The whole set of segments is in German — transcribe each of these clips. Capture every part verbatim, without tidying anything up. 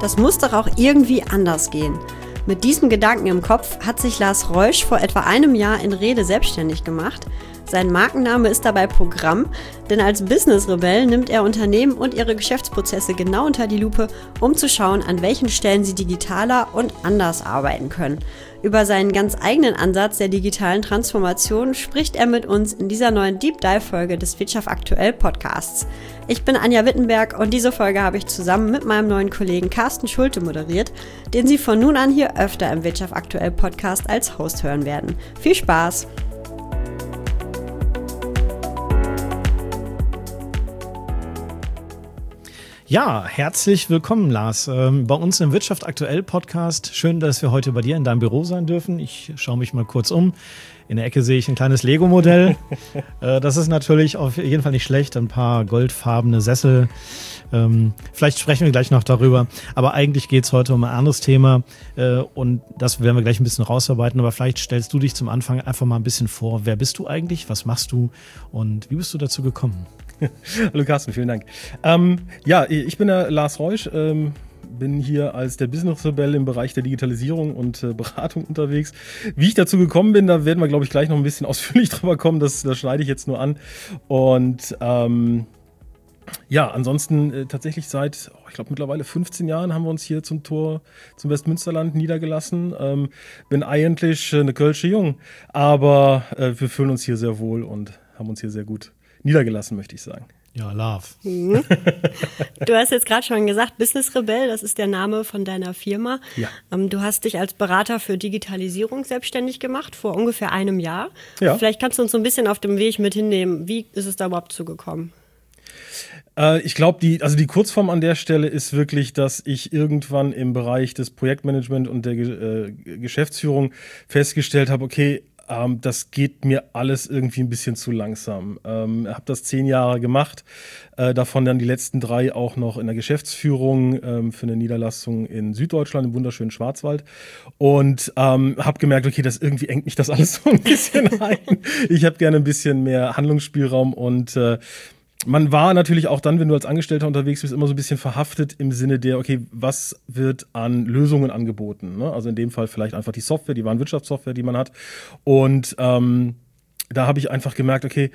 Das muss doch auch irgendwie anders gehen. Mit diesem Gedanken im Kopf hat sich Lars Reusch vor etwa einem Jahr in Rede selbstständig gemacht. Sein Markenname ist dabei Programm, denn als Business-Rebell nimmt er Unternehmen und ihre Geschäftsprozesse genau unter die Lupe, um zu schauen, an welchen Stellen sie digitaler und anders arbeiten können. Über seinen ganz eigenen Ansatz der digitalen Transformation spricht er mit uns in dieser neuen Deep Dive-Folge des Wirtschaft aktuell Podcasts. Ich bin Anja Wittenberg und diese Folge habe ich zusammen mit meinem neuen Kollegen Carsten Schulte moderiert, den Sie von nun an hier öfter im Wirtschaft aktuell Podcast als Host hören werden. Viel Spaß! Ja, herzlich willkommen, Lars, ähm, bei uns im Wirtschaft aktuell Podcast. Schön, dass wir heute bei dir in deinem Büro sein dürfen. Ich schaue mich mal kurz um. In der Ecke sehe ich ein kleines Lego-Modell. äh, das ist natürlich auf jeden Fall nicht schlecht. Ein paar goldfarbene Sessel. Ähm, vielleicht sprechen wir gleich noch darüber. Aber eigentlich geht es heute um ein anderes Thema. Äh, und das werden wir gleich ein bisschen rausarbeiten. Aber vielleicht stellst du dich zum Anfang einfach mal ein bisschen vor. Wer bist du eigentlich? Was machst du? Und wie bist du dazu gekommen? Hallo Carsten, vielen Dank. Ähm, ja, ich bin der Lars Reusch, ähm, bin hier als der Business-Rebell im Bereich der Digitalisierung und äh, Beratung unterwegs. Wie ich dazu gekommen bin, da werden wir, glaube ich, gleich noch ein bisschen ausführlich drüber kommen. Das, das schneide ich jetzt nur an. Und ähm, ja, ansonsten äh, tatsächlich seit, oh, ich glaube mittlerweile fünfzehn Jahren haben wir uns hier zum Tor zum Westmünsterland niedergelassen. Ähm, bin eigentlich äh, eine Kölsche Jung, aber äh, wir fühlen uns hier sehr wohl und haben uns hier sehr gut niedergelassen, möchte ich sagen. Ja, love. Mhm. Du hast jetzt gerade schon gesagt, Business Rebell, das ist der Name von deiner Firma. Ja. Ähm, du hast dich als Berater für Digitalisierung selbstständig gemacht, vor ungefähr einem Jahr. Ja. Vielleicht kannst du uns so ein bisschen auf dem Weg mit hinnehmen. Wie ist es da überhaupt zugekommen? Äh, ich glaube, die, also die Kurzform an der Stelle ist wirklich, dass ich irgendwann im Bereich des Projektmanagement und der äh, Geschäftsführung festgestellt habe, okay, Ähm, das geht mir alles irgendwie ein bisschen zu langsam. Ähm, habe das zehn Jahre gemacht, äh, davon dann die letzten drei auch noch in der Geschäftsführung ähm, für eine Niederlassung in Süddeutschland, im wunderschönen Schwarzwald. Und ähm, habe gemerkt, okay, das irgendwie engt mich das alles so ein bisschen ein. Ich habe gerne ein bisschen mehr Handlungsspielraum und äh, man war natürlich auch dann, wenn du als Angestellter unterwegs bist, immer so ein bisschen verhaftet im Sinne der, okay, was wird an Lösungen angeboten? Ne? Also in dem Fall vielleicht einfach die Software, die Warenwirtschaftssoftware, die man hat. Und ähm, da habe ich einfach gemerkt, okay,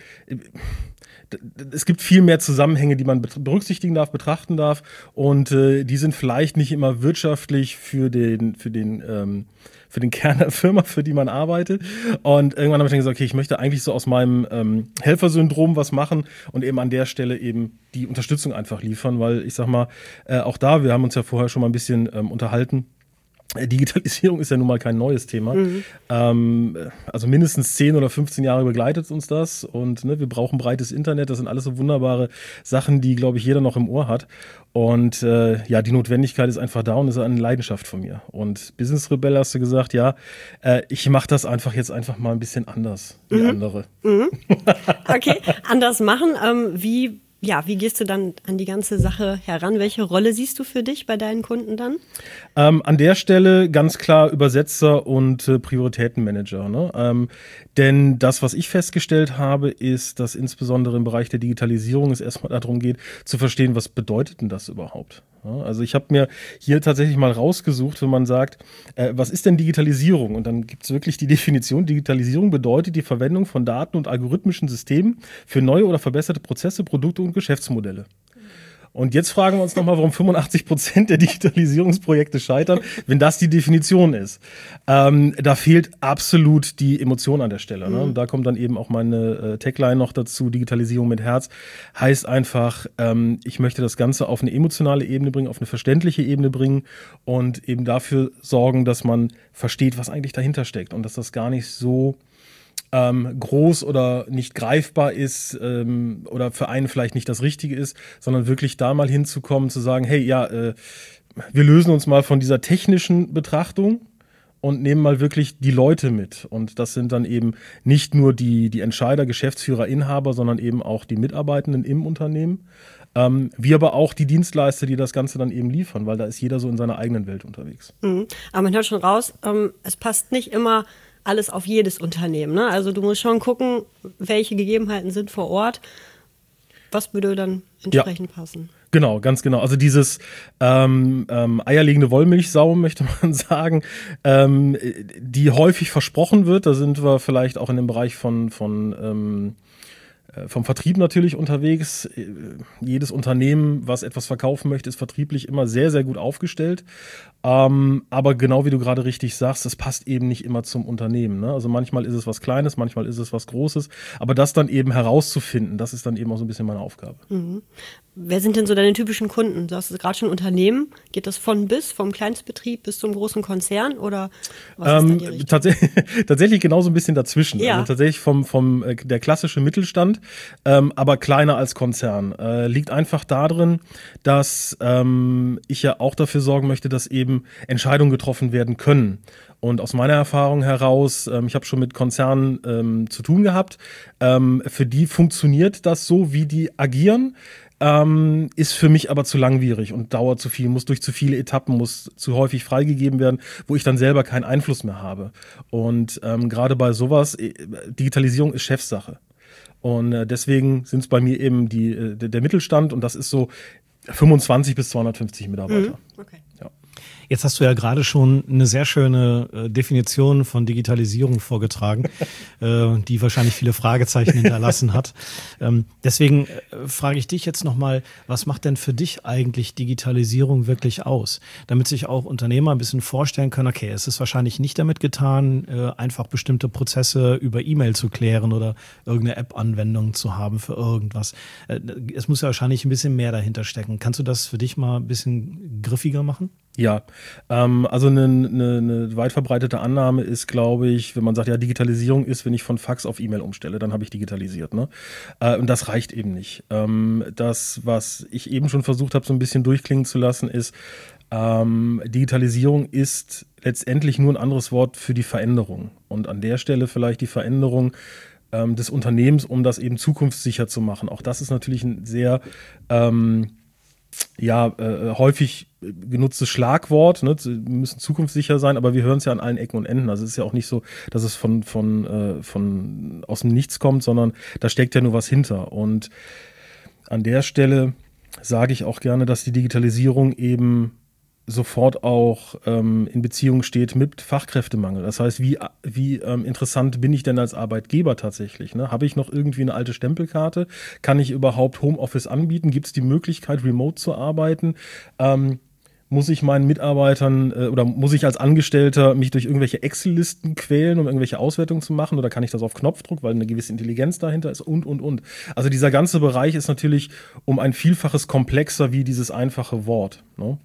es gibt viel mehr Zusammenhänge, die man berücksichtigen darf, betrachten darf. Und äh, die sind vielleicht nicht immer wirtschaftlich für den, für den, ähm, für den Kern der Firma, für die man arbeitet. Und irgendwann habe ich dann gesagt, okay, ich möchte eigentlich so aus meinem ähm, Helfersyndrom was machen und eben an der Stelle eben die Unterstützung einfach liefern, weil ich sag mal, äh, auch da, wir haben uns ja vorher schon mal ein bisschen ähm, unterhalten, Digitalisierung ist ja nun mal kein neues Thema. Mhm. Ähm, also mindestens zehn oder fünfzehn Jahre begleitet uns das und ne, wir brauchen breites Internet. Das sind alles so wunderbare Sachen, die, glaube ich, jeder noch im Ohr hat. Und äh, ja, die Notwendigkeit ist einfach da und ist eine Leidenschaft von mir. Und Business Rebell hast du gesagt, ja, äh, ich mache das einfach jetzt einfach mal ein bisschen anders wie mhm. andere. Mhm. Okay, anders machen. Ähm, wie Ja, wie gehst du dann an die ganze Sache heran? Welche Rolle siehst du für dich bei deinen Kunden dann? Ähm, an der Stelle ganz klar Übersetzer und äh, Prioritätenmanager. Ne? Ähm, denn das, was ich festgestellt habe, ist, dass insbesondere im Bereich der Digitalisierung es erstmal darum geht, zu verstehen, was bedeutet denn das überhaupt? Ja, also ich habe mir hier tatsächlich mal rausgesucht, wenn man sagt, äh, was ist denn Digitalisierung? Und dann gibt es wirklich die Definition, Digitalisierung bedeutet die Verwendung von Daten und algorithmischen Systemen für neue oder verbesserte Prozesse, Produkte und Geschäftsmodelle. Und jetzt fragen wir uns nochmal, warum fünfundachtzig Prozent der Digitalisierungsprojekte scheitern, wenn das die Definition ist. Ähm, da fehlt absolut die Emotion an der Stelle. Ne? Und da kommt dann eben auch meine äh, Tagline noch dazu, Digitalisierung mit Herz. Heißt einfach, ähm, ich möchte das Ganze auf eine emotionale Ebene bringen, auf eine verständliche Ebene bringen und eben dafür sorgen, dass man versteht, was eigentlich dahinter steckt und dass das gar nicht so Ähm, groß oder nicht greifbar ist ähm, oder für einen vielleicht nicht das Richtige ist, sondern wirklich da mal hinzukommen, zu sagen, hey, ja, äh, wir lösen uns mal von dieser technischen Betrachtung und nehmen mal wirklich die Leute mit. Und das sind dann eben nicht nur die, die Entscheider, Geschäftsführer, Inhaber, sondern eben auch die Mitarbeitenden im Unternehmen. Ähm, wie aber auch die Dienstleister, die das Ganze dann eben liefern, weil da ist jeder so in seiner eigenen Welt unterwegs. Mhm. Aber man hört schon raus, ähm, es passt nicht immer alles auf jedes Unternehmen. Ne? Also du musst schon gucken, welche Gegebenheiten sind vor Ort. Was würde dann entsprechend ja. passen? Genau, ganz genau. Also dieses ähm, ähm, eierlegende Wollmilchsau, möchte man sagen, ähm, die häufig versprochen wird. Da sind wir vielleicht auch in dem Bereich von, von ähm, vom Vertrieb natürlich unterwegs. Jedes Unternehmen, was etwas verkaufen möchte, ist vertrieblich immer sehr, sehr gut aufgestellt. Ähm, aber genau wie du gerade richtig sagst, es passt eben nicht immer zum Unternehmen. Ne? Also manchmal ist es was Kleines, manchmal ist es was Großes. Aber das dann eben herauszufinden, das ist dann eben auch so ein bisschen meine Aufgabe. Mhm. Wer sind denn so deine typischen Kunden? Du hast gerade schon Unternehmen. Geht das von bis, vom Kleinstbetrieb bis zum großen Konzern? Oder was ähm, ist da die Richtung? Tatsächlich, tatsächlich genau so ein bisschen dazwischen. Ja. Also tatsächlich vom, vom äh, der klassische Mittelstand, ähm, aber kleiner als Konzern. Äh, liegt einfach darin, dass ähm, ich ja auch dafür sorgen möchte, dass eben Entscheidungen getroffen werden können. Und aus meiner Erfahrung heraus, ähm, ich habe schon mit Konzernen ähm, zu tun gehabt, ähm, für die funktioniert das so, wie die agieren. Ähm, ist für mich aber zu langwierig und dauert zu viel, muss durch zu viele Etappen, muss zu häufig freigegeben werden, wo ich dann selber keinen Einfluss mehr habe. Und ähm, gerade bei sowas, äh, Digitalisierung ist Chefsache. Und äh, deswegen sind es bei mir eben die, äh, der Mittelstand und das ist so fünfundzwanzig bis zweihundertfünfzig Mitarbeiter. Mhm. Okay. Ja. Jetzt hast du ja gerade schon eine sehr schöne äh, Definition von Digitalisierung vorgetragen, äh, die wahrscheinlich viele Fragezeichen hinterlassen hat. Ähm, deswegen äh, frage ich dich jetzt nochmal, was macht denn für dich eigentlich Digitalisierung wirklich aus? Damit sich auch Unternehmer ein bisschen vorstellen können, okay, es ist wahrscheinlich nicht damit getan, äh, einfach bestimmte Prozesse über E-Mail zu klären oder irgendeine App-Anwendung zu haben für irgendwas. Äh, es muss ja wahrscheinlich ein bisschen mehr dahinter stecken. Kannst du das für dich mal ein bisschen griffiger machen? Ja, ähm, also eine, eine, eine weit verbreitete Annahme ist, glaube ich, wenn man sagt, ja, Digitalisierung ist, wenn ich von Fax auf E-Mail umstelle, dann habe ich digitalisiert. Ne? Äh, und das reicht eben nicht. Ähm, das, was ich eben schon versucht habe, so ein bisschen durchklingen zu lassen, ist, ähm, Digitalisierung ist letztendlich nur ein anderes Wort für die Veränderung. Und an der Stelle vielleicht die Veränderung ähm, des Unternehmens, um das eben zukunftssicher zu machen. Auch das ist natürlich ein sehr ähm, ja, äh, häufig genutztes Schlagwort, ne? Wir müssen zukunftssicher sein, aber wir hören es ja an allen Ecken und Enden. Also es ist ja auch nicht so, dass es von, von, äh, von aus dem Nichts kommt, sondern da steckt ja nur was hinter. Und an der Stelle sage ich auch gerne, dass die Digitalisierung eben sofort auch ähm, in Beziehung steht mit Fachkräftemangel. Das heißt, wie, wie ähm, interessant bin ich denn als Arbeitgeber tatsächlich? Ne? Habe ich noch irgendwie eine alte Stempelkarte? Kann ich überhaupt Homeoffice anbieten? Gibt es die Möglichkeit, remote zu arbeiten? Ähm, muss ich meinen Mitarbeitern äh, oder muss ich als Angestellter mich durch irgendwelche Excel-Listen quälen, um irgendwelche Auswertungen zu machen? Oder kann ich das auf Knopfdruck, weil eine gewisse Intelligenz dahinter ist? Und, und, und. Also dieser ganze Bereich ist natürlich um ein Vielfaches komplexer wie dieses einfache Wort, ne?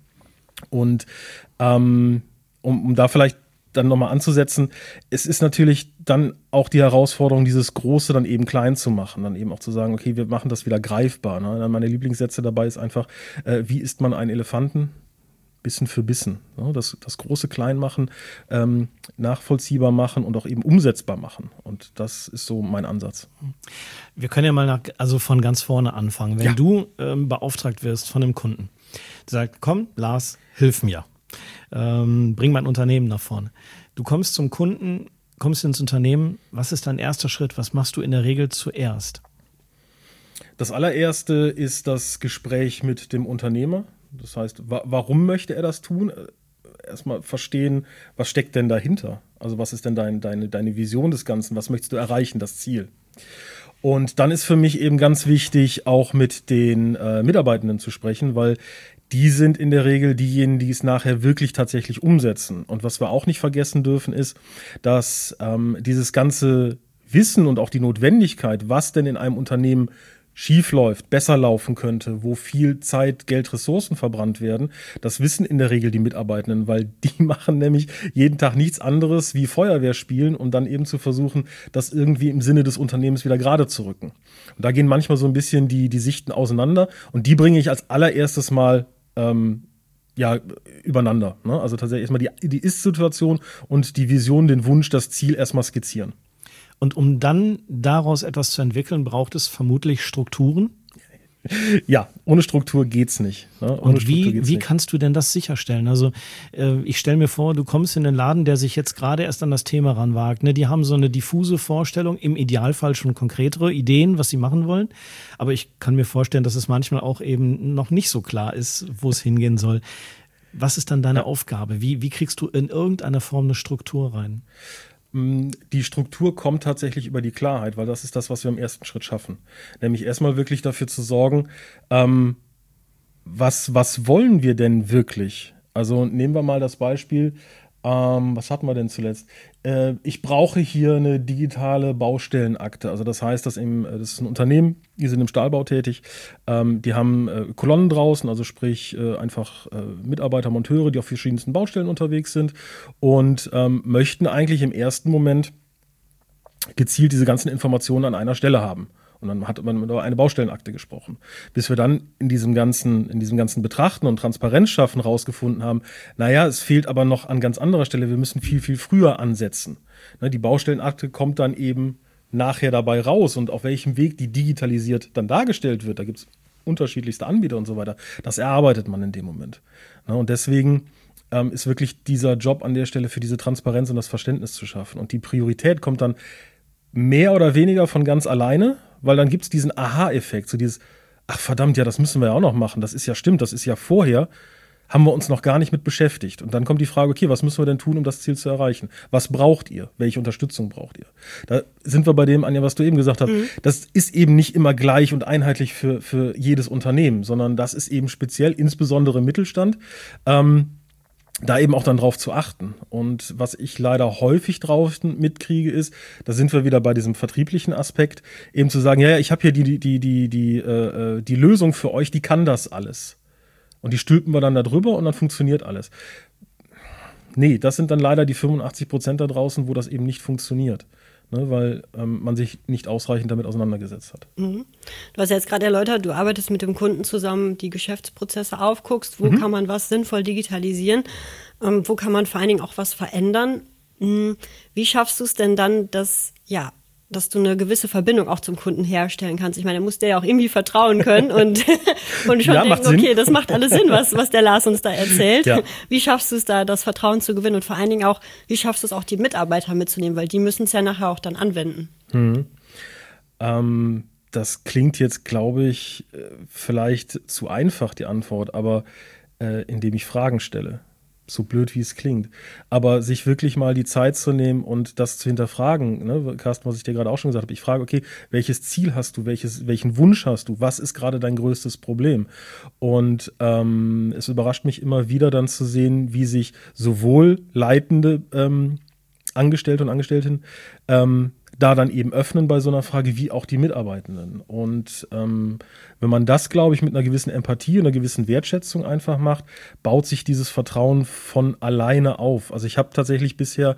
Und ähm, um, um da vielleicht dann nochmal anzusetzen, es ist natürlich dann auch die Herausforderung, dieses Große dann eben klein zu machen, dann eben auch zu sagen, okay, wir machen das wieder greifbar. Ne? Dann meine Lieblingssätze dabei ist einfach, äh, wie isst man einen Elefanten? Bissen für Bissen. Ne? Das, das Große klein machen, ähm, nachvollziehbar machen und auch eben umsetzbar machen. Und das ist so mein Ansatz. Wir können ja mal nach, also von ganz vorne anfangen. Wenn Ja. du ähm, beauftragt wirst von einem Kunden, der sagt, komm, Lars, hilf mir. Ähm, bring mein Unternehmen nach vorne. Du kommst zum Kunden, kommst ins Unternehmen. Was ist dein erster Schritt? Was machst du in der Regel zuerst? Das allererste ist das Gespräch mit dem Unternehmer. Das heißt, wa- warum möchte er das tun? Erstmal verstehen, was steckt denn dahinter? Also was ist denn dein, deine, deine Vision des Ganzen? Was möchtest du erreichen, das Ziel? Und dann ist für mich eben ganz wichtig, auch mit den äh, Mitarbeitenden zu sprechen, weil die sind in der Regel diejenigen, die es nachher wirklich tatsächlich umsetzen. Und was wir auch nicht vergessen dürfen, ist, dass ähm, dieses ganze Wissen und auch die Notwendigkeit, was denn in einem Unternehmen schief läuft, besser laufen könnte, wo viel Zeit, Geld, Ressourcen verbrannt werden, das wissen in der Regel die Mitarbeitenden, weil die machen nämlich jeden Tag nichts anderes wie Feuerwehr spielen und dann eben zu versuchen, das irgendwie im Sinne des Unternehmens wieder gerade zu rücken. Und da gehen manchmal so ein bisschen die, die Sichten auseinander und die bringe ich als allererstes mal ähm, ja, übereinander. Ne? Also tatsächlich erstmal die, die Ist-Situation und die Vision, den Wunsch, das Ziel erstmal skizzieren. Und um dann daraus etwas zu entwickeln, braucht es vermutlich Strukturen? Ja, ohne Struktur geht's nicht. Ne? Ohne Und Struktur wie, geht's wie nicht. kannst du denn das sicherstellen? Also äh, ich stelle mir vor, du kommst in einen Laden, der sich jetzt gerade erst an das Thema ranwagt. Ne? Die haben so eine diffuse Vorstellung, im Idealfall schon konkretere Ideen, was sie machen wollen. Aber ich kann mir vorstellen, dass es manchmal auch eben noch nicht so klar ist, wo es hingehen soll. Was ist dann deine ja. Aufgabe? Wie, wie kriegst du in irgendeiner Form eine Struktur rein? Die Struktur kommt tatsächlich über die Klarheit, weil das ist das, was wir im ersten Schritt schaffen. Nämlich erstmal wirklich dafür zu sorgen, ähm, was, was wollen wir denn wirklich? Also nehmen wir mal das Beispiel, ähm, was hatten wir denn zuletzt? Äh, ich brauche hier eine digitale Baustellenakte. Also das heißt, dass eben, das ist ein Unternehmen, die sind im Stahlbau tätig, ähm, die haben äh, Kolonnen draußen, also sprich äh, einfach äh, Mitarbeiter, Monteure, die auf verschiedensten Baustellen unterwegs sind und ähm, möchten eigentlich im ersten Moment gezielt diese ganzen Informationen an einer Stelle haben. Und dann hat man über eine Baustellenakte gesprochen. Bis wir dann in diesem ganzen, in diesem ganzen Betrachten und Transparenz schaffen rausgefunden haben, naja, es fehlt aber noch an ganz anderer Stelle, wir müssen viel, viel früher ansetzen. Ne, die Baustellenakte kommt dann eben nachher dabei raus und auf welchem Weg die digitalisiert dann dargestellt wird, da gibt es unterschiedlichste Anbieter und so weiter, das erarbeitet man in dem Moment. Ne, und deswegen ähm, ist wirklich dieser Job an der Stelle für diese Transparenz und das Verständnis zu schaffen. Und die Priorität kommt dann mehr oder weniger von ganz alleine, weil dann gibt es diesen Aha-Effekt, so dieses, ach verdammt, ja, das müssen wir ja auch noch machen, das ist ja stimmt, das ist ja vorher, haben wir uns noch gar nicht mit beschäftigt. Und dann kommt die Frage, okay, was müssen wir denn tun, um das Ziel zu erreichen? Was braucht ihr? Welche Unterstützung braucht ihr? Da sind wir bei dem, Anja, was du eben gesagt hast, mhm. das ist eben nicht immer gleich und einheitlich für, für jedes Unternehmen, sondern das ist eben speziell, insbesondere im Mittelstand, ähm, da eben auch dann drauf zu achten. Und was ich leider häufig draußen mitkriege, ist, da sind wir wieder bei diesem vertrieblichen Aspekt, eben zu sagen, ja, ja, ich habe hier die, die, die, die, die, äh, die Lösung für euch, die kann das alles. Und die stülpen wir dann da drüber und dann funktioniert alles. Nee, das sind dann leider die fünfundachtzig Prozent da draußen, wo das eben nicht funktioniert. Ne, weil ähm, man sich nicht ausreichend damit auseinandergesetzt hat. Mhm. Du hast ja jetzt gerade erläutert, du arbeitest mit dem Kunden zusammen, die Geschäftsprozesse aufguckst, wo mhm. kann man was sinnvoll digitalisieren, ähm, wo kann man vor allen Dingen auch was verändern. Mhm. Wie schaffst du es denn dann, dass, ja, dass du eine gewisse Verbindung auch zum Kunden herstellen kannst? Ich meine, er muss dir ja auch irgendwie vertrauen können und, und schon ja, denken, okay, das macht alles Sinn, was, was der Lars uns da erzählt. Ja. Wie schaffst du es da, das Vertrauen zu gewinnen und vor allen Dingen auch, wie schaffst du es auch, die Mitarbeiter mitzunehmen, weil die müssen es ja nachher auch dann anwenden. Mhm. Ähm, das klingt jetzt, glaube ich, vielleicht zu einfach, die Antwort, aber äh, indem ich Fragen stelle. So blöd, wie es klingt. Aber sich wirklich mal die Zeit zu nehmen und das zu hinterfragen, ne? Carsten, was ich dir gerade auch schon gesagt habe, ich frage, okay, welches Ziel hast du, welches, welchen Wunsch hast du, was ist gerade dein größtes Problem? Und ähm, es überrascht mich immer wieder dann zu sehen, wie sich sowohl leitende ähm, Angestellte und Angestellten ähm, da dann eben öffnen bei so einer Frage, wie auch die Mitarbeitenden. Und ähm, wenn man das, glaube ich, mit einer gewissen Empathie und einer gewissen Wertschätzung einfach macht, baut sich dieses Vertrauen von alleine auf. Also ich habe tatsächlich bisher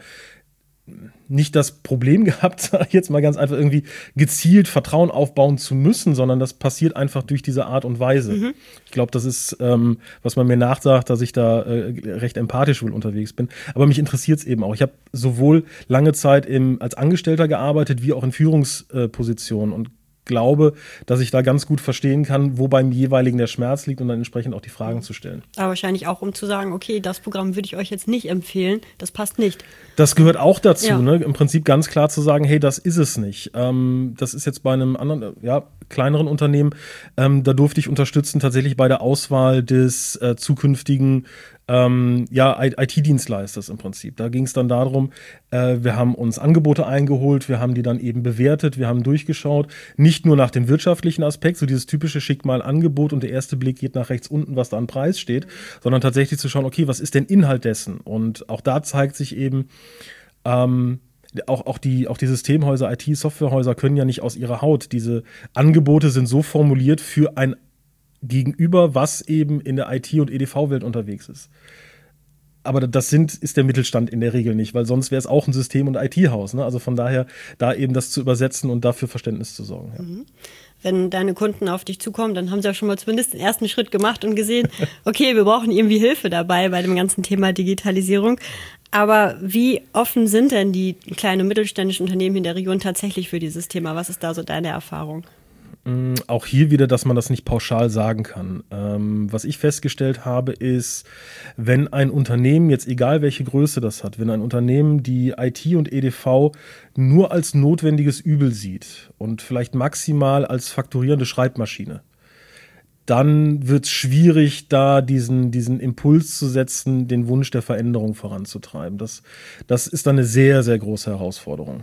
nicht das Problem gehabt, sag ich jetzt mal ganz einfach, irgendwie gezielt Vertrauen aufbauen zu müssen, sondern das passiert einfach durch diese Art und Weise. Mhm. Ich glaube, das ist, ähm, was man mir nachsagt, dass ich da äh, recht empathisch wohl unterwegs bin. Aber mich interessiert es eben auch. Ich habe sowohl lange Zeit im, als Angestellter gearbeitet, wie auch in Führungspositionen und glaube, dass ich da ganz gut verstehen kann, wo beim jeweiligen der Schmerz liegt und dann entsprechend auch die Fragen zu stellen. Aber wahrscheinlich auch, um zu sagen, okay, das Programm würde ich euch jetzt nicht empfehlen, das passt nicht. Das gehört auch dazu, ja. ne? Im Prinzip ganz klar zu sagen, hey, das ist es nicht. Ähm, das ist jetzt bei einem anderen, ja, kleineren Unternehmen, ähm, da durfte ich unterstützen tatsächlich bei der Auswahl des äh, zukünftigen ähm, ja, I T-Dienstleisters im Prinzip. Da ging es dann darum, äh, wir haben uns Angebote eingeholt, wir haben die dann eben bewertet, wir haben durchgeschaut, nicht nur nach dem wirtschaftlichen Aspekt, so dieses typische schick mal Angebot und der erste Blick geht nach rechts unten, was da an Preis steht, sondern tatsächlich zu schauen, okay, was ist denn Inhalt dessen? Und auch da zeigt sich eben, ähm, Auch, auch, die, auch die Systemhäuser, I T-Softwarehäuser können ja nicht aus ihrer Haut. Diese Angebote sind so formuliert für ein Gegenüber, was eben in der I T- und E D V-Welt unterwegs ist. Aber das sind, ist der Mittelstand in der Regel nicht, weil sonst wäre es auch ein System- und I T-Haus. Ne? Also von daher, da eben das zu übersetzen und dafür Verständnis zu sorgen. Ja. Mhm. Wenn deine Kunden auf dich zukommen, dann haben sie ja schon mal zumindest den ersten Schritt gemacht und gesehen, okay, wir brauchen irgendwie Hilfe dabei bei dem ganzen Thema Digitalisierung. Aber wie offen sind denn die kleinen und mittelständischen Unternehmen in der Region tatsächlich für dieses Thema? Was ist da so deine Erfahrung? Auch hier wieder, dass man das nicht pauschal sagen kann. Ähm, was ich festgestellt habe, ist, wenn ein Unternehmen, jetzt egal welche Größe das hat, wenn ein Unternehmen die I T und E D V nur als notwendiges Übel sieht und vielleicht maximal als fakturierende Schreibmaschine, dann wird es schwierig, da diesen, diesen Impuls zu setzen, den Wunsch der Veränderung voranzutreiben. Das, das ist dann eine sehr, sehr große Herausforderung.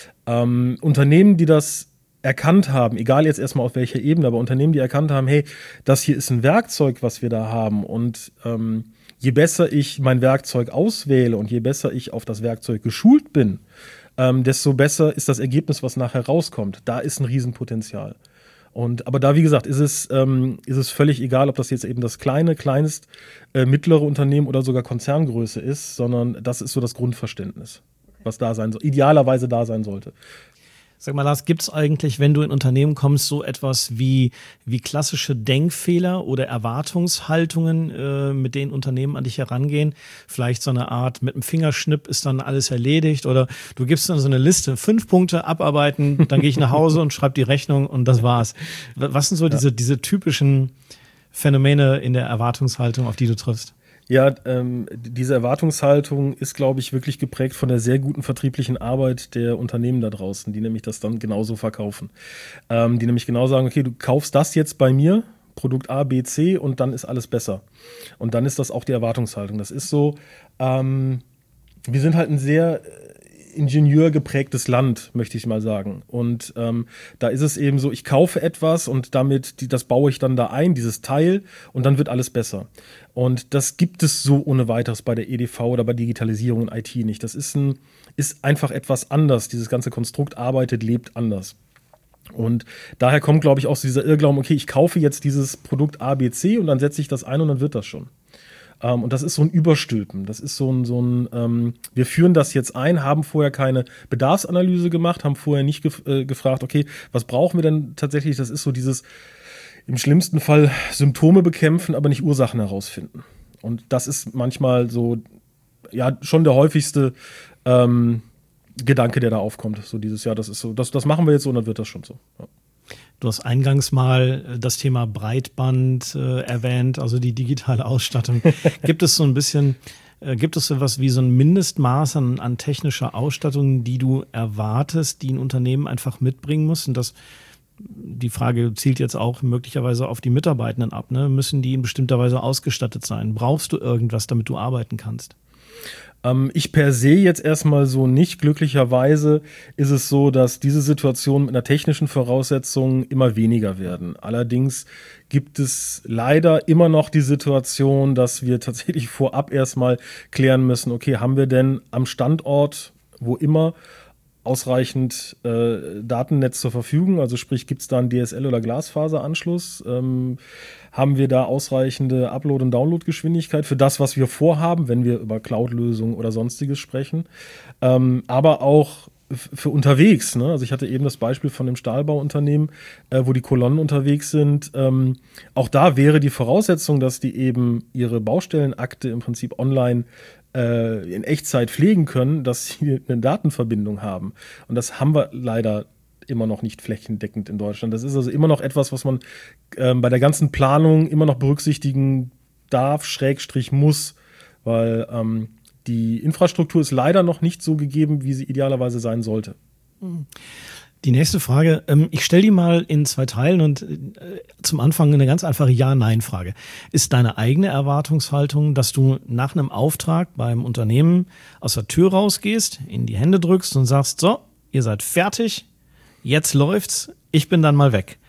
Ähm, Unternehmen, die das erkannt haben, egal jetzt erstmal auf welcher Ebene, aber Unternehmen, die erkannt haben, hey, das hier ist ein Werkzeug, was wir da haben, und ähm, je besser ich mein Werkzeug auswähle und je besser ich auf das Werkzeug geschult bin, ähm, desto besser ist das Ergebnis, was nachher rauskommt. Da ist ein Riesenpotenzial. Und aber da, wie gesagt, ist es, ähm, ist es völlig egal, ob das jetzt eben das kleine, kleinst, äh, mittlere Unternehmen oder sogar Konzerngröße ist, sondern das ist so das Grundverständnis, was da sein soll, idealerweise da sein sollte. Sag mal, Lars, gibt es eigentlich, wenn du in Unternehmen kommst, so etwas wie, wie klassische Denkfehler oder Erwartungshaltungen, äh, mit denen Unternehmen an dich herangehen? Vielleicht so eine Art, mit einem Fingerschnipp ist dann alles erledigt, oder du gibst dann so eine Liste, fünf Punkte abarbeiten, dann gehe ich nach Hause und schreibe die Rechnung und das war's. Was sind so ja. diese, diese typischen Phänomene in der Erwartungshaltung, auf die du triffst? Ja, ähm, diese Erwartungshaltung ist, glaube ich, wirklich geprägt von der sehr guten vertrieblichen Arbeit der Unternehmen da draußen, die nämlich das dann genauso verkaufen. Ähm, die nämlich genau sagen, okay, du kaufst das jetzt bei mir, Produkt A, B, C, und dann ist alles besser. Und dann ist das auch die Erwartungshaltung. Das ist so, ähm, wir sind halt ein sehr ingenieurgeprägtes Land, möchte ich mal sagen. Und ähm, da ist es eben so, ich kaufe etwas und damit, die, das baue ich dann da ein, dieses Teil, und dann wird alles besser. Und das gibt es so ohne weiteres bei der E D V oder bei Digitalisierung und I T nicht. Das ist, ein, ist einfach etwas anders. Dieses ganze Konstrukt arbeitet, lebt anders. Und daher kommt, glaube ich, auch so dieser Irrglauben, okay, ich kaufe jetzt dieses Produkt A, B, C und dann setze ich das ein und dann wird das schon. Um, und das ist so ein Überstülpen. Das ist so ein, so ein ähm, wir führen das jetzt ein, haben vorher keine Bedarfsanalyse gemacht, haben vorher nicht gef- äh, gefragt, okay, was brauchen wir denn tatsächlich? Das ist so dieses, im schlimmsten Fall Symptome bekämpfen, aber nicht Ursachen herausfinden. Und das ist manchmal so, ja, schon der häufigste ähm, Gedanke, der da aufkommt. So dieses, ja, das ist so, das, das machen wir jetzt so und dann wird das schon so. Ja. Du hast eingangs mal das Thema Breitband äh, erwähnt, also die digitale Ausstattung. Gibt es so ein bisschen, äh, gibt es so etwas wie so ein Mindestmaß an, an technischer Ausstattung, die du erwartest, die ein Unternehmen einfach mitbringen muss? Und das, die Frage zielt jetzt auch möglicherweise auf die Mitarbeitenden ab, ne? Müssen die in bestimmter Weise ausgestattet sein? Brauchst du irgendwas, damit du arbeiten kannst? Ich per se jetzt erstmal so nicht. Glücklicherweise ist es so, dass diese Situationen mit einer technischen Voraussetzung immer weniger werden. Allerdings gibt es leider immer noch die Situation, dass wir tatsächlich vorab erstmal klären müssen, okay, haben wir denn am Standort, wo immer, ausreichend äh, Datennetz zur Verfügung? Also sprich, gibt es da einen D S L- oder Glasfaseranschluss? Ähm, haben wir da ausreichende Upload- und Downloadgeschwindigkeit für das, was wir vorhaben, wenn wir über Cloud-Lösungen oder Sonstiges sprechen? Ähm, aber auch f- für unterwegs. Ne? Also ich hatte eben das Beispiel von dem Stahlbauunternehmen, äh, wo die Kolonnen unterwegs sind. Ähm, auch da wäre die Voraussetzung, dass die eben ihre Baustellenakte im Prinzip online in Echtzeit pflegen können, dass sie eine Datenverbindung haben. Und das haben wir leider immer noch nicht flächendeckend in Deutschland. Das ist also immer noch etwas, was man ähm, bei der ganzen Planung immer noch berücksichtigen darf, Schrägstrich muss, weil ähm, die Infrastruktur ist leider noch nicht so gegeben, wie sie idealerweise sein sollte. Die nächste Frage, ähm, ich stelle die mal in zwei Teilen und äh, zum Anfang eine ganz einfache Ja-Nein-Frage. Ist deine eigene Erwartungshaltung, dass du nach einem Auftrag beim Unternehmen aus der Tür rausgehst, in die Hände drückst und sagst, so, ihr seid fertig, jetzt läuft's, ich bin dann mal weg?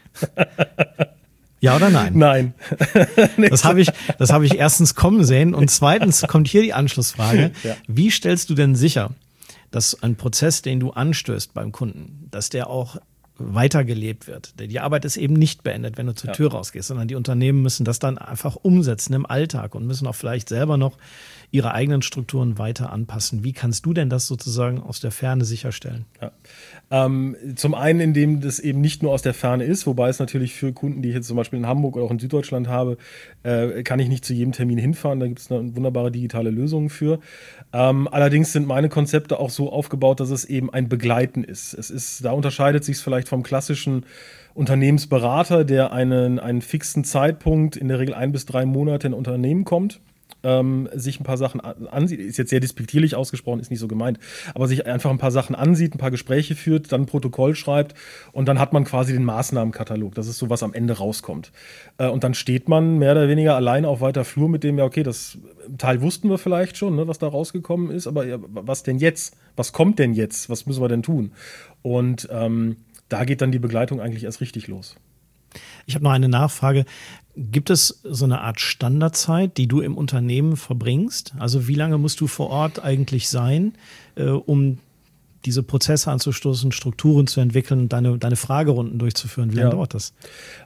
Ja oder nein? Nein. Das habe ich, das habe ich erstens kommen sehen und zweitens kommt hier die Anschlussfrage. Ja. Wie stellst du denn sicher, dass ein Prozess, den du anstößt beim Kunden, dass der auch weitergelebt wird? Die Arbeit ist eben nicht beendet, wenn du zur Ja. Tür rausgehst, sondern die Unternehmen müssen das dann einfach umsetzen im Alltag und müssen auch vielleicht selber noch ihre eigenen Strukturen weiter anpassen. Wie kannst du denn das sozusagen aus der Ferne sicherstellen? Ja. Ähm, zum einen, indem das eben nicht nur aus der Ferne ist, wobei es natürlich für Kunden, die ich jetzt zum Beispiel in Hamburg oder auch in Süddeutschland habe, äh, kann ich nicht zu jedem Termin hinfahren. Da gibt es eine wunderbare digitale Lösung für. Ähm, allerdings sind meine Konzepte auch so aufgebaut, dass es eben ein Begleiten ist. Es ist, da unterscheidet sich es vielleicht vom klassischen Unternehmensberater, der einen, einen fixen Zeitpunkt, in der Regel ein bis drei Monate in ein Unternehmen kommt, ähm, sich ein paar Sachen ansieht, ist jetzt sehr despektierlich ausgesprochen, ist nicht so gemeint, aber sich einfach ein paar Sachen ansieht, ein paar Gespräche führt, dann ein Protokoll schreibt und dann hat man quasi den Maßnahmenkatalog. Das ist so, was am Ende rauskommt. Äh, und dann steht man mehr oder weniger allein auf weiter Flur mit dem, ja okay, das Teil wussten wir vielleicht schon, ne, was da rausgekommen ist, aber ja, was denn jetzt? Was kommt denn jetzt? Was müssen wir denn tun? Und ähm, da geht dann die Begleitung eigentlich erst richtig los. Ich habe noch eine Nachfrage. Gibt es so eine Art Standardzeit, die du im Unternehmen verbringst? Also wie lange musst du vor Ort eigentlich sein, äh, um diese Prozesse anzustoßen, Strukturen zu entwickeln, deine, deine Fragerunden durchzuführen? Wie lange ja. dauert das?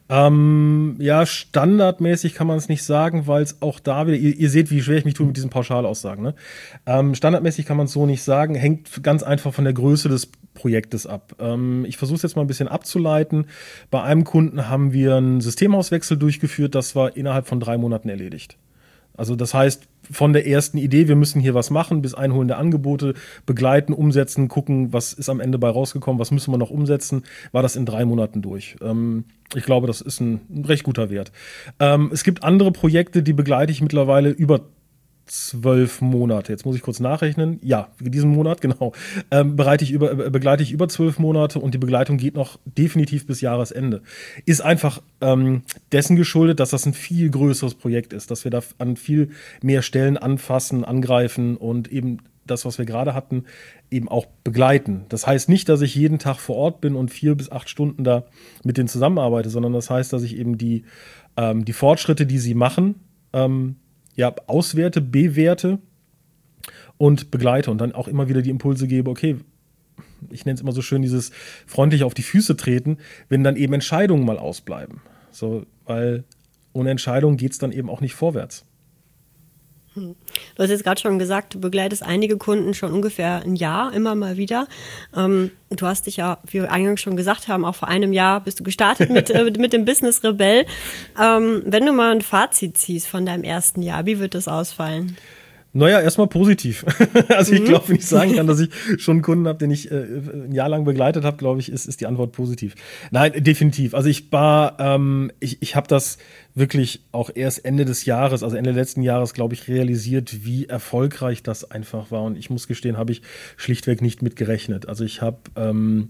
Ähm, ja, standardmäßig kann man es nicht sagen, weil es auch da wieder, ihr, ihr seht, wie schwer ich mich tue mit diesen Pauschalaussagen. Ne? Ähm, standardmäßig kann man es so nicht sagen, hängt ganz einfach von der Größe des Projektes ab. Ähm, ich versuche es jetzt mal ein bisschen abzuleiten. Bei einem Kunden haben wir einen Systemhauswechsel durchgeführt, das war innerhalb von drei Monaten erledigt. Also das heißt, von der ersten Idee, wir müssen hier was machen, bis Einholen der Angebote, begleiten, umsetzen, gucken, was ist am Ende bei rausgekommen, was müssen wir noch umsetzen, war das in drei Monaten durch. Ähm, ich glaube, das ist ein, ein recht guter Wert. Ähm, es gibt andere Projekte, die begleite ich mittlerweile über zwölf Monate. Jetzt muss ich kurz nachrechnen. Ja, diesen Monat, genau. Ähm, bereite ich über, äh, begleite ich über zwölf Monate und die Begleitung geht noch definitiv bis Jahresende. Ist einfach ähm, dessen geschuldet, dass das ein viel größeres Projekt ist, dass wir da an viel mehr Stellen anfassen, angreifen und eben das, was wir gerade hatten, eben auch begleiten. Das heißt nicht, dass ich jeden Tag vor Ort bin und vier bis acht Stunden da mit denen zusammenarbeite, sondern das heißt, dass ich eben die, ähm, die Fortschritte, die sie machen, ähm, ja, auswerte, bewerte und begleite und dann auch immer wieder die Impulse gebe, okay, ich nenne es immer so schön, dieses freundlich auf die Füße treten, wenn dann eben Entscheidungen mal ausbleiben. So, weil ohne Entscheidungen geht es dann eben auch nicht vorwärts. Du hast jetzt gerade schon gesagt, du begleitest einige Kunden schon ungefähr ein Jahr, immer mal wieder. Ähm, du hast dich ja, wie wir eingangs schon gesagt haben, auch vor einem Jahr bist du gestartet mit, äh, mit dem Business Rebell. Ähm, wenn du mal ein Fazit ziehst von deinem ersten Jahr, wie wird das ausfallen? Naja, erstmal positiv. Also ich glaube, wenn ich sagen kann, dass ich schon einen Kunden habe, den ich äh, ein Jahr lang begleitet habe, glaube ich, ist, ist die Antwort positiv. Nein, definitiv. Also ich war, ähm, ich, ich habe das wirklich auch erst Ende des Jahres, also Ende letzten Jahres, glaube ich, realisiert, wie erfolgreich das einfach war. Und ich muss gestehen, habe ich schlichtweg nicht mit gerechnet. Also ich habe ähm,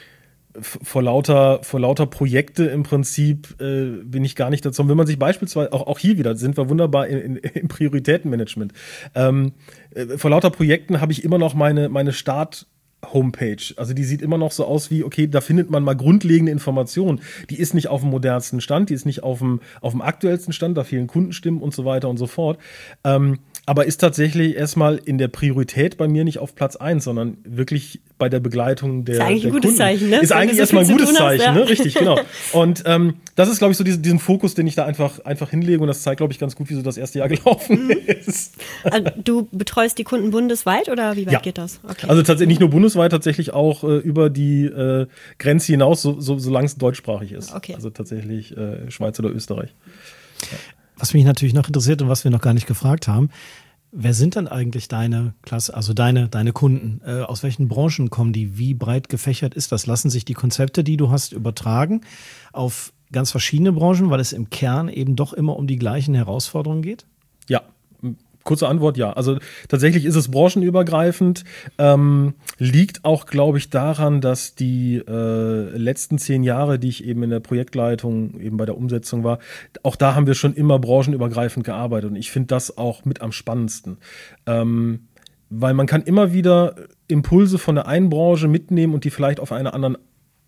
vor lauter, vor lauter Projekte im Prinzip äh, bin ich gar nicht dazu. Und wenn man sich beispielsweise, auch, auch hier wieder, sind wir wunderbar in, in, im Prioritätenmanagement. Ähm, äh, vor lauter Projekten habe ich immer noch meine, meine Start- Homepage. Also die sieht immer noch so aus wie, okay, da findet man mal grundlegende Informationen. Die ist nicht auf dem modernsten Stand, die ist nicht auf dem, auf dem aktuellsten Stand, da fehlen Kundenstimmen und so weiter und so fort. Ähm, aber ist tatsächlich erstmal in der Priorität bei mir nicht auf Platz eins, sondern wirklich bei der Begleitung der, ist eigentlich der ein gutes Kunden. Zeichen, ne? Ist eigentlich so erstmal ein gutes Zeichen, hast, ja. ne? Richtig, genau. Und ähm, das ist, glaube ich, so diesen, diesen Fokus, den ich da einfach, einfach hinlege und das zeigt, glaube ich, ganz gut, wie so das erste Jahr gelaufen mhm. ist. Also, du betreust die Kunden bundesweit oder wie weit ja. geht das? Okay. Also tatsächlich nicht nur bundesweit, tatsächlich auch äh, über die äh, Grenze hinaus, so, so, solange es deutschsprachig ist. Okay. Also tatsächlich äh, Schweiz oder Österreich. Ja. Was mich natürlich noch interessiert und was wir noch gar nicht gefragt haben, wer sind denn eigentlich deine Klasse, also deine, deine Kunden? Äh, aus welchen Branchen kommen die? Wie breit gefächert ist das? Lassen sich die Konzepte, die du hast, übertragen auf ganz verschiedene Branchen, weil es im Kern eben doch immer um die gleichen Herausforderungen geht? Ja. Kurze Antwort, ja. Also tatsächlich ist es branchenübergreifend. Ähm, liegt auch, glaube ich, daran, dass die äh, letzten zehn Jahre, die ich eben in der Projektleitung, eben bei der Umsetzung war, auch da haben wir schon immer branchenübergreifend gearbeitet. Und ich finde das auch mit am spannendsten. Ähm, weil man kann immer wieder Impulse von der einen Branche mitnehmen und die vielleicht auf einer anderen,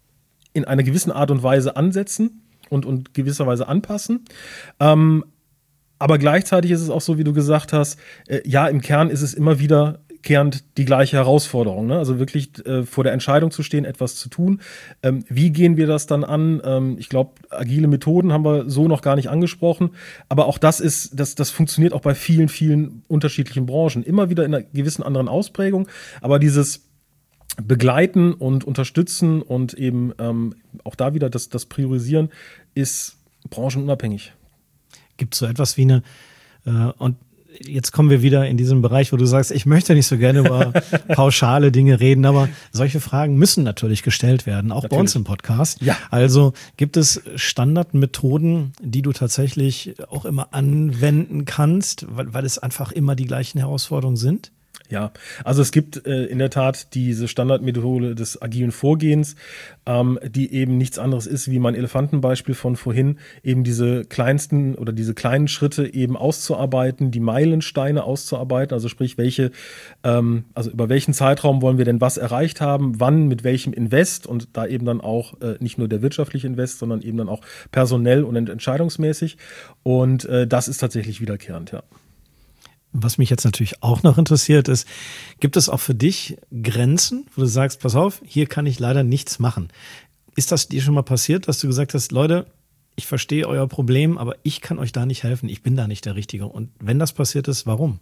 in einer gewissen Art und Weise ansetzen und, und gewisserweise anpassen. Ähm, Aber gleichzeitig ist es auch so, wie du gesagt hast, äh, ja, im Kern ist es immer wiederkehrend die gleiche Herausforderung. Ne? Also wirklich äh, vor der Entscheidung zu stehen, etwas zu tun. Ähm, wie gehen wir das dann an? Ähm, ich glaube, agile Methoden haben wir so noch gar nicht angesprochen. Aber auch das ist, das, das funktioniert auch bei vielen, vielen unterschiedlichen Branchen. Immer wieder in einer gewissen anderen Ausprägung. Aber dieses Begleiten und Unterstützen und eben ähm, auch da wieder das, das Priorisieren ist branchenunabhängig. Gibt es so etwas wie eine, äh, und jetzt kommen wir wieder in diesen Bereich, wo du sagst, ich möchte nicht so gerne über pauschale Dinge reden, aber solche Fragen müssen natürlich gestellt werden, auch natürlich. Bei uns im Podcast. Ja. Also gibt es Standardmethoden, die du tatsächlich auch immer anwenden kannst, weil, weil es einfach immer die gleichen Herausforderungen sind? Ja, also es gibt äh, in der Tat diese Standardmethode des agilen Vorgehens, ähm, die eben nichts anderes ist, wie mein Elefantenbeispiel von vorhin, eben diese kleinsten oder diese kleinen Schritte eben auszuarbeiten, die Meilensteine auszuarbeiten, also sprich, welche, ähm, also über welchen Zeitraum wollen wir denn was erreicht haben, wann, mit welchem Invest und da eben dann auch äh, nicht nur der wirtschaftliche Invest, sondern eben dann auch personell und entscheidungsmäßig und äh, das ist tatsächlich wiederkehrend, ja. Was mich jetzt natürlich auch noch interessiert ist, gibt es auch für dich Grenzen, wo du sagst, pass auf, hier kann ich leider nichts machen. Ist das dir schon mal passiert, dass du gesagt hast, Leute, ich verstehe euer Problem, aber ich kann euch da nicht helfen, ich bin da nicht der Richtige. Und wenn das passiert ist, warum?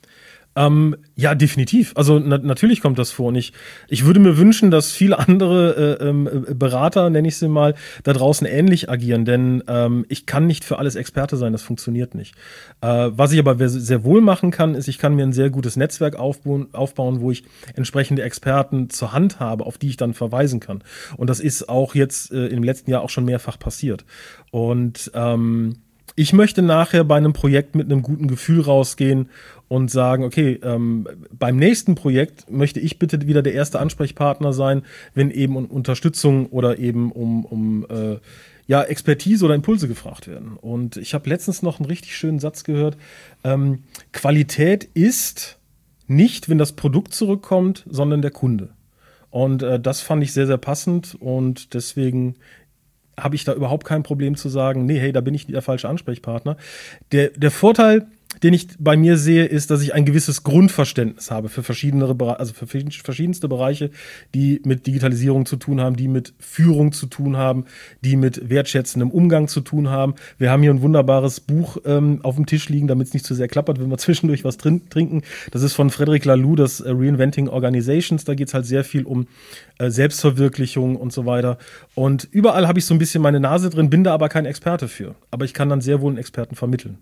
Ähm, ja, definitiv. Also na- natürlich kommt das vor. Und ich, ich würde mir wünschen, dass viele andere äh, äh, Berater, nenne ich sie mal, da draußen ähnlich agieren. Denn ähm, ich kann nicht für alles Experte sein, das funktioniert nicht. Äh, was ich aber sehr wohl machen kann, ist, ich kann mir ein sehr gutes Netzwerk aufbauen, aufbauen, wo ich entsprechende Experten zur Hand habe, auf die ich dann verweisen kann. Und das ist auch jetzt äh, im letzten Jahr auch schon mehrfach passiert. Und ähm, ich möchte nachher bei einem Projekt mit einem guten Gefühl rausgehen und sagen, okay, ähm, beim nächsten Projekt möchte ich bitte wieder der erste Ansprechpartner sein, wenn eben um Unterstützung oder eben um, um äh, ja, Expertise oder Impulse gefragt werden. Und ich habe letztens noch einen richtig schönen Satz gehört. Ähm, Qualität ist nicht, wenn das Produkt zurückkommt, sondern der Kunde. Und äh, das fand ich sehr, sehr passend und deswegen habe ich da überhaupt kein Problem zu sagen, nee, hey, da bin ich der falsche Ansprechpartner. Der, der Vorteil, den ich bei mir sehe, ist, dass ich ein gewisses Grundverständnis habe für verschiedene, also für verschiedenste Bereiche, die mit Digitalisierung zu tun haben, die mit Führung zu tun haben, die mit wertschätzendem Umgang zu tun haben. Wir haben hier ein wunderbares Buch ähm, auf dem Tisch liegen, damit es nicht zu sehr klappert, wenn wir zwischendurch was drin, trinken. Das ist von Frederic Laloux, das äh, Reinventing Organizations. Da geht es halt sehr viel um äh, Selbstverwirklichung und so weiter. Und überall habe ich so ein bisschen meine Nase drin, bin da aber kein Experte für. Aber ich kann dann sehr wohl einen Experten vermitteln.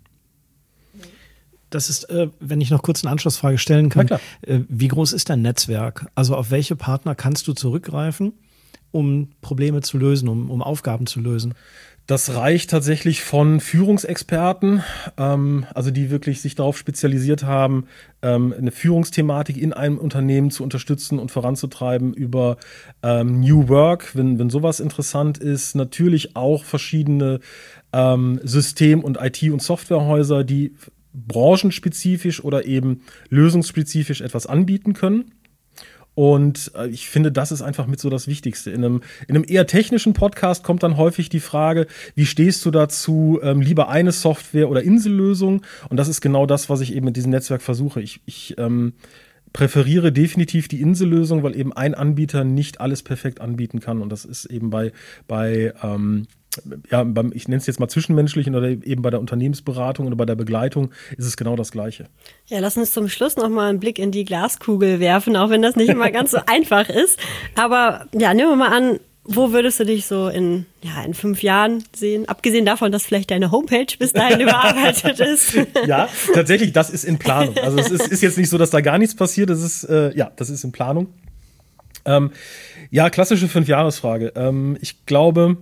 Das ist, äh, wenn ich noch kurz eine Anschlussfrage stellen kann, Na klar. Äh, wie groß ist dein Netzwerk? Also auf welche Partner kannst du zurückgreifen, um Probleme zu lösen, um, um Aufgaben zu lösen? Das reicht tatsächlich von Führungsexperten, ähm, also die wirklich sich darauf spezialisiert haben, ähm, eine Führungsthematik in einem Unternehmen zu unterstützen und voranzutreiben, über ähm, New Work, wenn, wenn sowas interessant ist. Natürlich auch verschiedene ähm, System- und I T- und Softwarehäuser, die branchenspezifisch oder eben lösungsspezifisch etwas anbieten können. Und äh, ich finde, das ist einfach mit so das Wichtigste. In einem, in einem eher technischen Podcast kommt dann häufig die Frage, wie stehst du dazu, ähm, lieber eine Software- oder Insellösung? Und das ist genau das, was ich eben mit diesem Netzwerk versuche. Ich, ich ähm, präferiere definitiv die Insellösung, weil eben ein Anbieter nicht alles perfekt anbieten kann. Und das ist eben bei, bei ähm, ja, beim, ich nenne es jetzt mal zwischenmenschlichen oder eben bei der Unternehmensberatung oder bei der Begleitung ist es genau das Gleiche. Ja, lass uns zum Schluss noch mal einen Blick in die Glaskugel werfen, auch wenn das nicht immer ganz so einfach ist. Aber ja, nehmen wir mal an, wo würdest du dich so in, ja, in fünf Jahren sehen? Abgesehen davon, dass vielleicht deine Homepage bis dahin überarbeitet ist. Ja, tatsächlich, das ist in Planung. Also es ist, ist jetzt nicht so, dass da gar nichts passiert. Das ist, äh, ja, das ist in Planung. Ähm, ja, klassische Fünfjahresfrage. Ähm, ich glaube,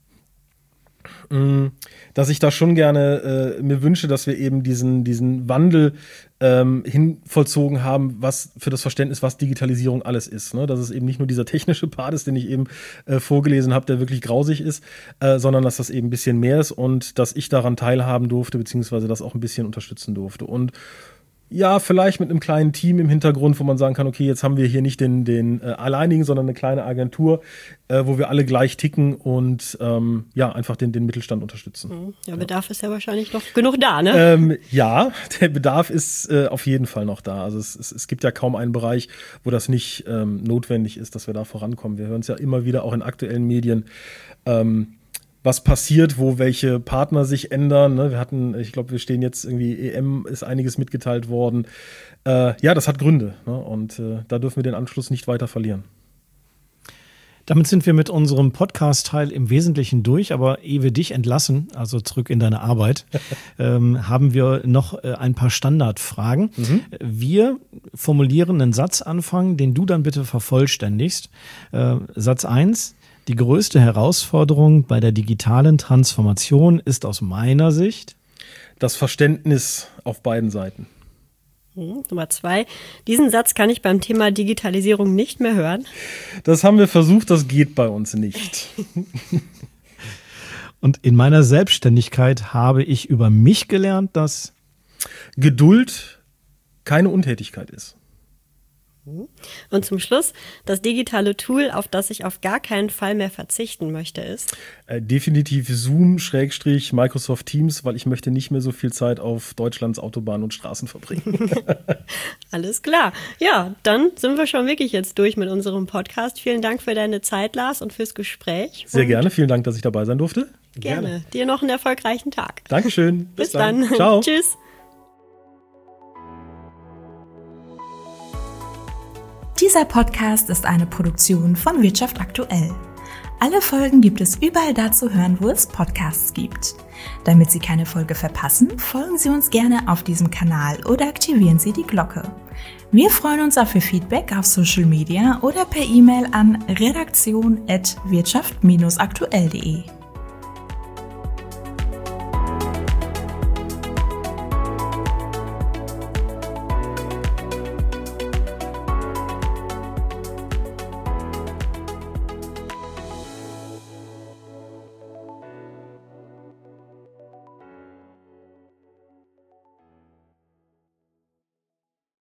dass ich da schon gerne äh, mir wünsche, dass wir eben diesen, diesen Wandel ähm, hin vollzogen haben, was für das Verständnis, was Digitalisierung alles ist. Ne? Dass es eben nicht nur dieser technische Part ist, den ich eben äh, vorgelesen habe, der wirklich grausig ist, äh, sondern dass das eben ein bisschen mehr ist und dass ich daran teilhaben durfte, beziehungsweise das auch ein bisschen unterstützen durfte. Und ja, vielleicht mit einem kleinen Team im Hintergrund, wo man sagen kann, okay, jetzt haben wir hier nicht den, den äh, alleinigen, sondern eine kleine Agentur, äh, wo wir alle gleich ticken und ähm, ja, einfach den, den Mittelstand unterstützen. Ja, Bedarf ja. ist ja wahrscheinlich noch genug da, ne? Ähm, ja, der Bedarf ist äh, auf jeden Fall noch da. Also es, es, es gibt ja kaum einen Bereich, wo das nicht ähm, notwendig ist, dass wir da vorankommen. Wir hören es ja immer wieder auch in aktuellen Medien, ähm, was passiert, wo welche Partner sich ändern. Ne? Wir hatten, ich glaube, wir stehen jetzt irgendwie, E M ist einiges mitgeteilt worden. Äh, ja, das hat Gründe. Ne? Und äh, da dürfen wir den Anschluss nicht weiter verlieren. Damit sind wir mit unserem Podcast-Teil im Wesentlichen durch, aber ehe wir dich entlassen, also zurück in deine Arbeit, ähm, haben wir noch äh, ein paar Standardfragen. Mhm. Wir formulieren einen Satzanfang, den du dann bitte vervollständigst. Äh, Satz eins: Die größte Herausforderung bei der digitalen Transformation ist aus meiner Sicht das Verständnis auf beiden Seiten. Hm, Nummer zwei: Diesen Satz kann ich beim Thema Digitalisierung nicht mehr hören. Das haben wir versucht, das geht bei uns nicht. Und in meiner Selbstständigkeit habe ich über mich gelernt, dass Geduld keine Untätigkeit ist. Und zum Schluss: Das digitale Tool, auf das ich auf gar keinen Fall mehr verzichten möchte, ist Äh, definitiv Zoom, Schrägstrich, Microsoft Teams, weil ich möchte nicht mehr so viel Zeit auf Deutschlands Autobahnen und Straßen verbringen. Alles klar. Ja, dann sind wir schon wirklich jetzt durch mit unserem Podcast. Vielen Dank für deine Zeit, Lars, und fürs Gespräch. Sehr und gerne, vielen Dank, dass ich dabei sein durfte. Gerne. gerne. Dir noch einen erfolgreichen Tag. Dankeschön. Bis, Bis dann. dann. Ciao. Tschüss. Dieser Podcast ist eine Produktion von Wirtschaft aktuell. Alle Folgen gibt es überall da zu hören, wo es Podcasts gibt. Damit Sie keine Folge verpassen, folgen Sie uns gerne auf diesem Kanal oder aktivieren Sie die Glocke. Wir freuen uns auf Ihr Feedback auf Social Media oder per E-Mail an redaktion at wirtschaft aktuell punkt de.